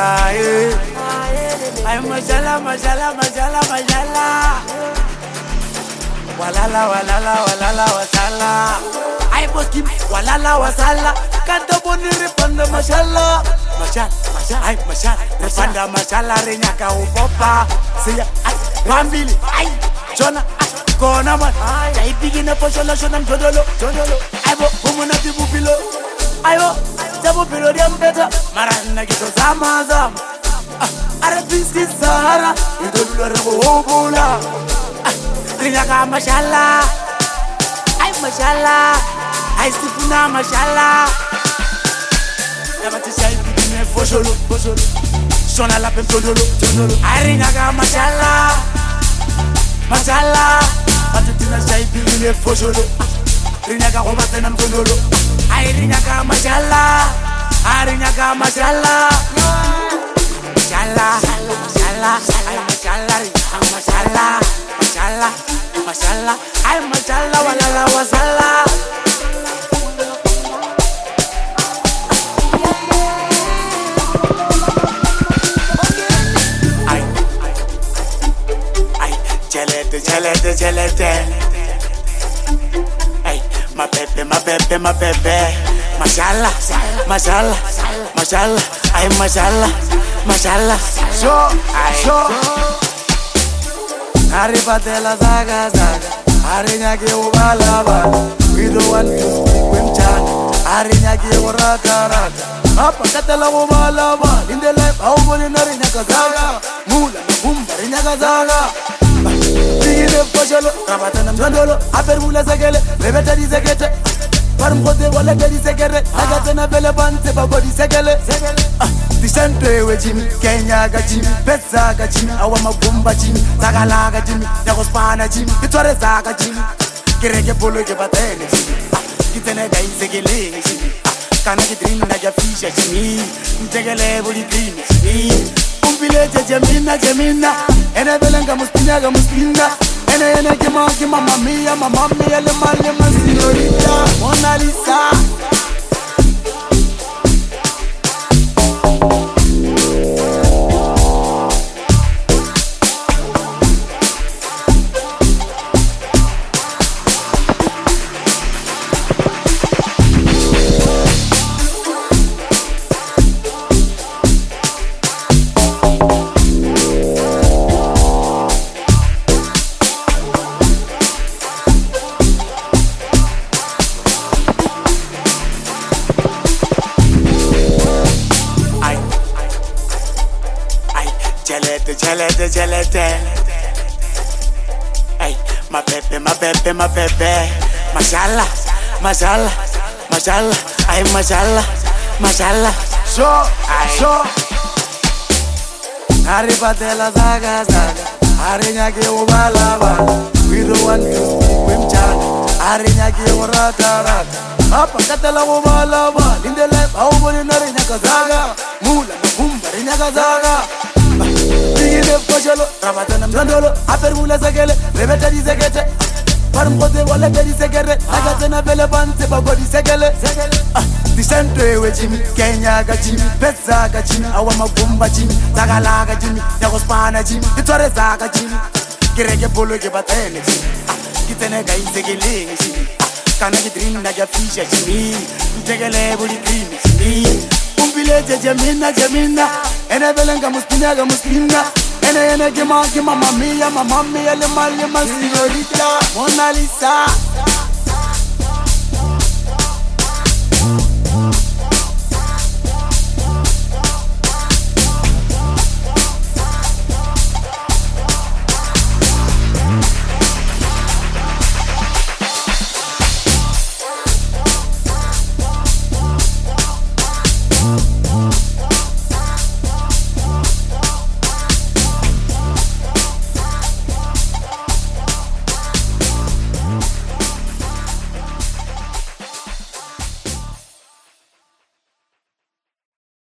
Ay, mashallah, mashallah, mashallah, mashallah. Walala, walala, walala, wasala. Ay, boski, walala, wasala. Canto boni repanda, mashallah. Mashallah, mashallah, ay, mashallah. Repanda, mashallah, renyaka upopa. Siya, ay, Bambili, ay, Jona, ay, Kona man. Ay, bigina po shola, shonam jodolo, jodolo. Ay, bo, bumuna tibu pilo. Ay, bo, jabu pilo diambeta. Marana gito zama zama. Arabiski Sahara, idolula rebobola. Rinyaka mashallah, ay mashallah, ay sifuna mashallah. Yamati say bidine fosholo, fosholo. Sona la pem jodolo, jodolo. Ay rinyaka mashallah, mashallah. Patutina say bidine fosholo. Rinyaka obate nam jodolo. Ay rinyaka mashallah, ay rinyaka mashallah. Mashallah, mashallah, ay mashallah, mashallah, mashallah, mashallah, ay mashallah, walala wasala. Ay, chelete, chelete, chelete. Ay, my baby, my baby, my baby. Mashallah, mashallah, mashallah, ay mashallah. Mashallah, so Aripatela zaga zaga Arinyaki ubalaba We don't want to speak with chat Arinyaki uraka raka Apa katela ubalaba In the life how many narinyaka zaga Mula na bumba rinyaka zaga Tigine posholo Rabatana mjondolo Aper mula segele Rebeta di segete Parmkote wala gadi segere Agatena bele bante babodi segele Disente we Jimmy, Kenya ga Jimmy, Pesa ga Jimmy, Awa Magumba Jimmy, Zagala ga Jimmy, Yagospana Jimmy, Itore Zaga Jimmy, Kireke Polo ke batene Jimmy, Kitene ga Isegele Jimmy, Kana ki dream na ga fisha Jimmy, Mtegele buli dream Jimmy, Umbile Jamina Jamina, Ene belenga muspina ga muspina, Ene kima mamma mia le male signorita, Mona Lisa. Chelete, chelete. Ay, my baby, my baby, my baby. Mashallah, mashallah, mashallah. Ay, mashallah, mashallah. So, Aripatela zaga zaga. Arinyaki ubalaba. We don't want to speak with chat. Arinyaki uraka raka. Apa katela ubalaba. In the life how many narinyaka zaga. Mula na bumba rinyaka zaga. Tigine posholo, rabatana mjondolo Aper mula segele, rebeta di segete Parmkote wala gadi segere Agatena bele bante babodi segele Disente we Jimmy, Kenya ga Jimmy, Pesa ga Jimmy, Awa Magumba Jimmy, Zagala ga Jimmy, Yagospana Jimmy, Itore Zaga Jimmy, Kireke Polo ke batene Jimmy, Kitene ga Isegele Jimmy, Kana ki dream na ga fisha Jimmy, Mtegele buli dream Jimmy, Umbile Jamina Jamina, Ene belenga muspina ga muspina, Ene kima mamma mia le male signorita, Mona Lisa.